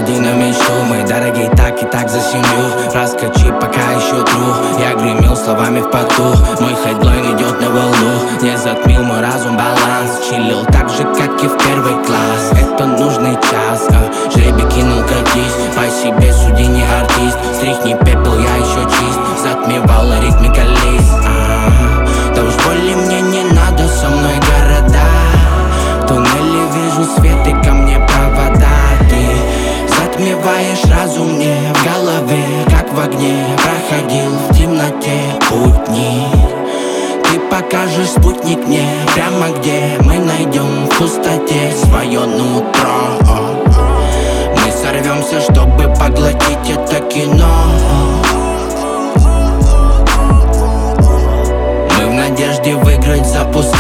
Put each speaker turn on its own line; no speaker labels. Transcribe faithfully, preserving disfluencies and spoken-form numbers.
выходи на мечту. Мы дорогие так и так за семью. Проскочи, пока еще тру. Я гремел словами в поту. Мой хедлайн идет на волну. Не затмил мой разум баланс. Чилил так же, как и в первый класс. Это нужный час, а жребий кинул, катись. По себе суди, не артист. Стряхни пепел, я еще чист. Затмевала ритмика лист. а, Да уж более мне не надо, со мной города. В туннеле вижу свет и ко мне провода. Ты затмеваешь разум мне в голове, как в огне. Проходил в темноте путник. Ты покажешь спутник мне прямо где мы найдем в пустоте свое нутро. Мы сорвемся, чтобы поглотить это кино. Мы в надежде выиграть, запускать